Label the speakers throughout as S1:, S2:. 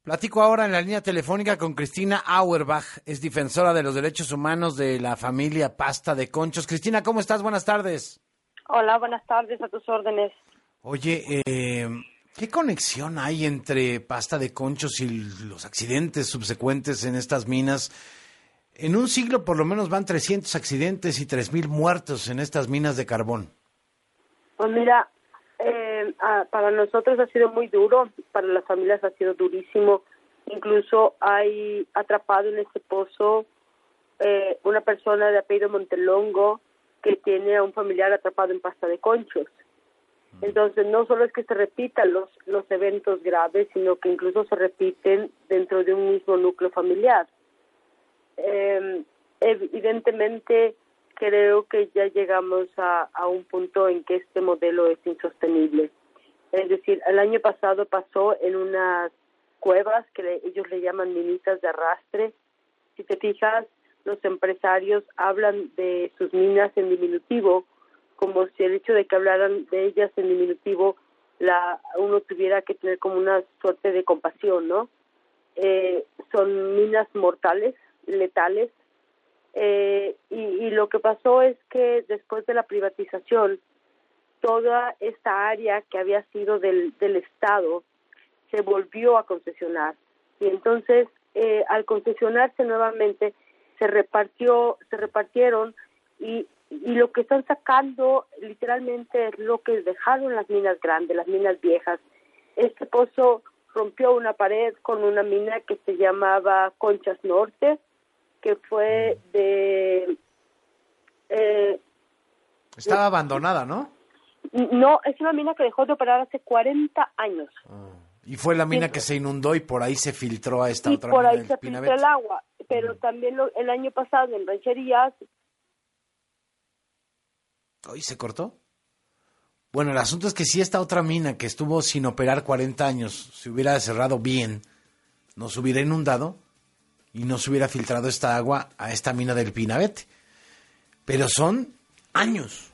S1: Platico ahora en la línea telefónica con Cristina Auerbach, es defensora de los derechos humanos de la familia Pasta de Conchos. Cristina, ¿cómo estás? Buenas tardes.
S2: Hola, buenas tardes, a tus órdenes.
S1: Oye, ¿qué conexión hay entre Pasta de Conchos y los accidentes subsecuentes en estas minas? En un siglo por lo menos van 300 accidentes y 3,000 muertos en estas minas de carbón.
S2: Pues mira, para nosotros ha sido muy duro, para las familias ha sido durísimo. Incluso hay atrapado en este pozo una persona de apellido Montelongo que tiene a un familiar atrapado en Pasta de Conchos. Entonces, no solo es que se repitan los eventos graves, sino que incluso se repiten dentro de un mismo núcleo familiar. Evidentemente, creo que ya llegamos a un punto en que este modelo es insostenible. Es decir, el año pasado pasó en unas cuevas que ellos le llaman minitas de arrastre. Si te fijas, los empresarios hablan de sus minas en diminutivo, como si el hecho de que hablaran de ellas en diminutivo uno tuviera que tener como una suerte de compasión, ¿no? Son minas mortales, letales, y lo que pasó es que después de la privatización, toda esta área que había sido del Estado se volvió a concesionar, y entonces al concesionarse nuevamente se repartieron y lo que están sacando literalmente es lo que dejaron las minas grandes, las minas viejas. Este pozo rompió una pared con una mina que se llamaba Conchas Norte, que fue de...
S1: Estaba abandonada, ¿no?
S2: No, es una mina que dejó de operar hace 40 años.
S1: Y fue la mina que se inundó y por ahí se filtró a esta otra
S2: mina. Y por
S1: mina
S2: ahí se filtró el agua. Pero también el año pasado en Rancherías...
S1: ¿Hoy se cortó? Bueno, el asunto es que si esta otra mina que estuvo sin operar 40 años se hubiera cerrado bien, no se hubiera inundado y no se hubiera filtrado esta agua a esta mina del Pinabete. Pero son años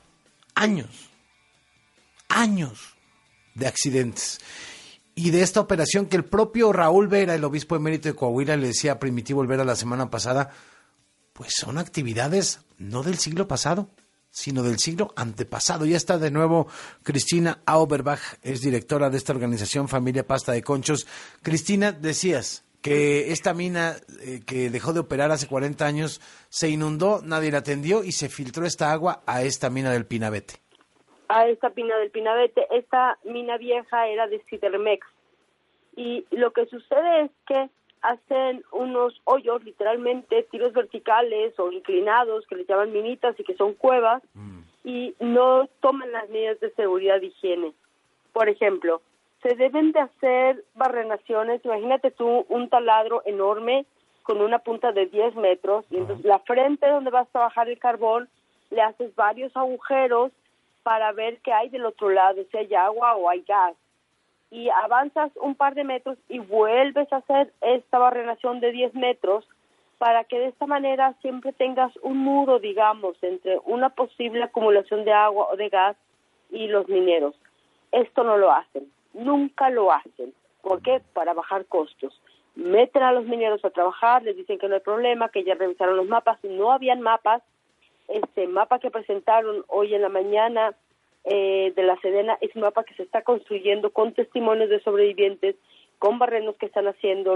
S1: de accidentes. Y de esta operación que el propio Raúl Vera, el obispo emérito de Coahuila, le decía a Primitivo Olvera la semana pasada, pues son actividades no del siglo pasado, sino del siglo antepasado. Ya está de nuevo Cristina Auerbach, es directora de esta organización Familia Pasta de Conchos. Cristina, decías que esta mina que dejó de operar hace 40 años se inundó, nadie la atendió y se filtró esta agua a esta mina del Pinabete.
S2: A esta mina del Pinabete. Esta mina vieja era de Sidermex. Y lo que sucede es que hacen unos hoyos, literalmente, tiros verticales o inclinados, que les llaman minitas y que son cuevas, y no toman las medidas de seguridad y higiene. Por ejemplo, se deben de hacer barrenaciones. Imagínate tú un taladro enorme con una punta de 10 metros, y entonces la frente donde vas a trabajar el carbón, le haces varios agujeros para ver qué hay del otro lado, si hay agua o hay gas. Y avanzas un par de metros y vuelves a hacer esta barrenación de 10 metros para que de esta manera siempre tengas un muro, digamos, entre una posible acumulación de agua o de gas y los mineros. Esto no lo hacen, nunca lo hacen. ¿Por qué? Para bajar costos. Meten a los mineros a trabajar, les dicen que no hay problema, que ya revisaron los mapas, no habían mapas. Este mapa que presentaron hoy en la mañana de la Sedena es un mapa que se está construyendo con testimonios de sobrevivientes, con barrenos que están haciendo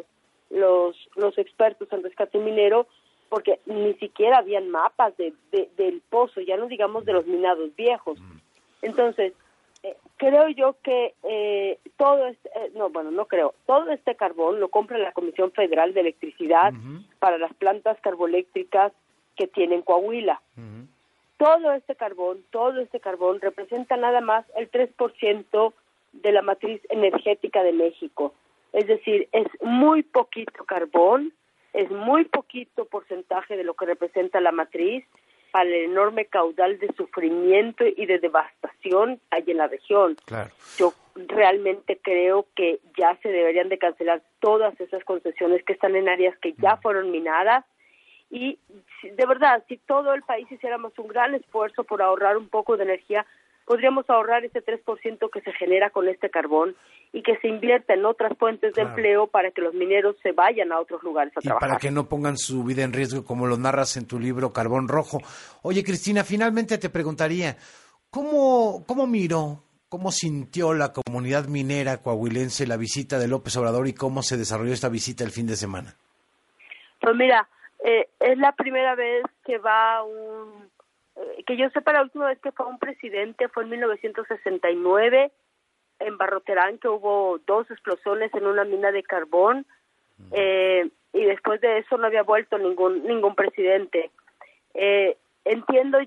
S2: los expertos en rescate minero, porque ni siquiera habían mapas del pozo, ya no digamos de los minados viejos. Entonces, creo yo que todo este carbón lo compra la Comisión Federal de Electricidad para las plantas carboeléctricas que tiene Coahuila. Todo este carbón representa nada más el 3% de la matriz energética de México. Es decir, es muy poquito carbón, es muy poquito porcentaje de lo que representa la matriz para el enorme caudal de sufrimiento y de devastación que hay en la región.
S1: Claro.
S2: Yo realmente creo que ya se deberían de cancelar todas esas concesiones que están en áreas que ya fueron minadas. Y de verdad, si todo el país hiciéramos un gran esfuerzo por ahorrar un poco de energía, podríamos ahorrar ese 3% que se genera con este carbón y que se invierta en otras fuentes de empleo para que los mineros se vayan a otros lugares a trabajar.
S1: Y para que no pongan su vida en riesgo, como lo narras en tu libro Carbón Rojo. Oye, Cristina, finalmente te preguntaría, ¿cómo miró, cómo sintió la comunidad minera coahuilense la visita de López Obrador y cómo se desarrolló esta visita el fin de semana?
S2: Pues mira, es la primera vez que va que yo sepa, la última vez que fue un presidente fue en 1969 en Barroterán, que hubo 2 explosiones en una mina de carbón, y después de eso no había vuelto ningún presidente. Entiendo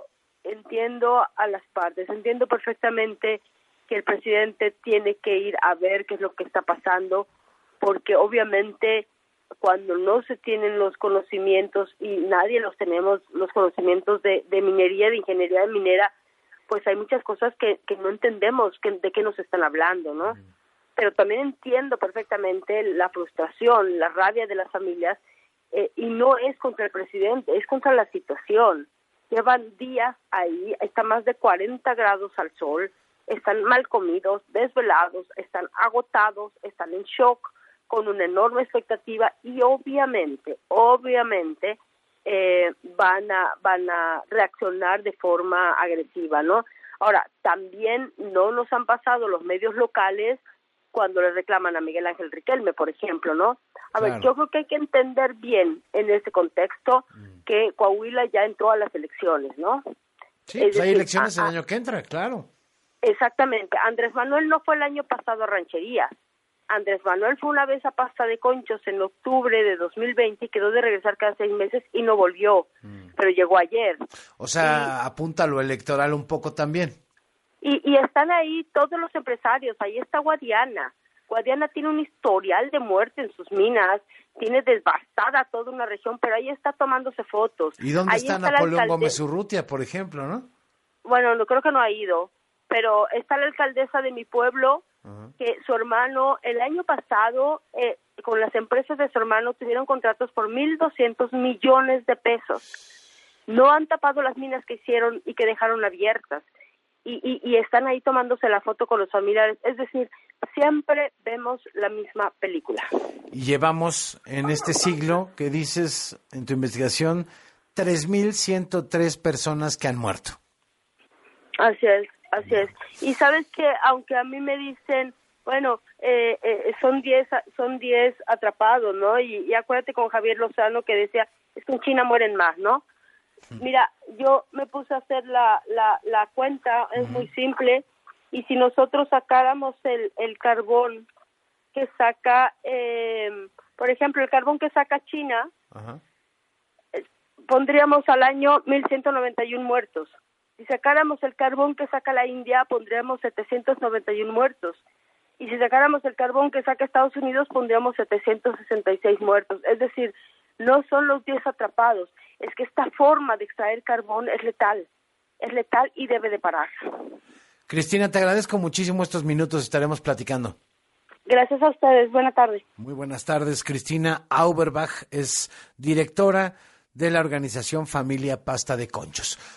S2: a las partes, entiendo perfectamente que el presidente tiene que ir a ver qué es lo que está pasando, porque obviamente cuando no se tienen los conocimientos, y nadie los tenemos, los conocimientos de minería, de ingeniería minera, pues hay muchas cosas que no entendemos de qué nos están hablando, ¿no? Pero también entiendo perfectamente la frustración, la rabia de las familias, y no es contra el presidente, es contra la situación. Llevan días ahí, está más de 40 grados al sol, están mal comidos, desvelados, están agotados, están en shock, con una enorme expectativa, y obviamente van a reaccionar de forma agresiva, ¿no? Ahora, también no nos han pasado los medios locales cuando le reclaman a Miguel Ángel Riquelme, por ejemplo, ¿no? Ver, yo creo que hay que entender bien en ese contexto que Coahuila ya entró a las elecciones, ¿no?
S1: Sí, pues hay elecciones el año que entra, claro.
S2: Exactamente. Andrés Manuel no fue el año pasado a Rancherías. Andrés Manuel fue una vez a Pasta de Conchos en octubre de 2020 y quedó de regresar cada 6 meses y no volvió, pero llegó ayer.
S1: O sea, apunta a lo electoral un poco también.
S2: Y están ahí todos los empresarios, ahí está Guadiana. Guadiana tiene un historial de muerte en sus minas, tiene devastada toda una región, pero ahí está tomándose fotos.
S1: ¿Y dónde
S2: ahí
S1: está Napoleón Gómez Urrutia, por ejemplo, no?
S2: Bueno, no creo que no ha ido, pero está la alcaldesa de mi pueblo, que su hermano, el año pasado, con las empresas de su hermano, tuvieron contratos por 1,200 millones de pesos. No han tapado las minas que hicieron y que dejaron abiertas. Y están ahí tomándose la foto con los familiares. Es decir, siempre vemos la misma película.
S1: Y llevamos en este siglo, que dices en tu investigación, 3,103 personas que han muerto.
S2: Así es. Y sabes que, aunque a mí me dicen, bueno, son 10 atrapados, ¿no? Y acuérdate con Javier Lozano que decía, es que en China mueren más, ¿no? Mira, yo me puse a hacer la cuenta, es muy simple, y si nosotros sacáramos el carbón que saca, por ejemplo, el carbón que saca China, pondríamos al año 1,191 muertos. Si sacáramos el carbón que saca la India, pondríamos 791 muertos. Y si sacáramos el carbón que saca Estados Unidos, pondríamos 766 muertos. Es decir, no son los 10 atrapados, es que esta forma de extraer carbón es letal y debe de parar.
S1: Cristina, te agradezco muchísimo estos minutos, estaremos platicando.
S2: Gracias a ustedes, buena tarde.
S1: Muy buenas tardes. Cristina Auerbach es directora de la organización Familia Pasta de Conchos.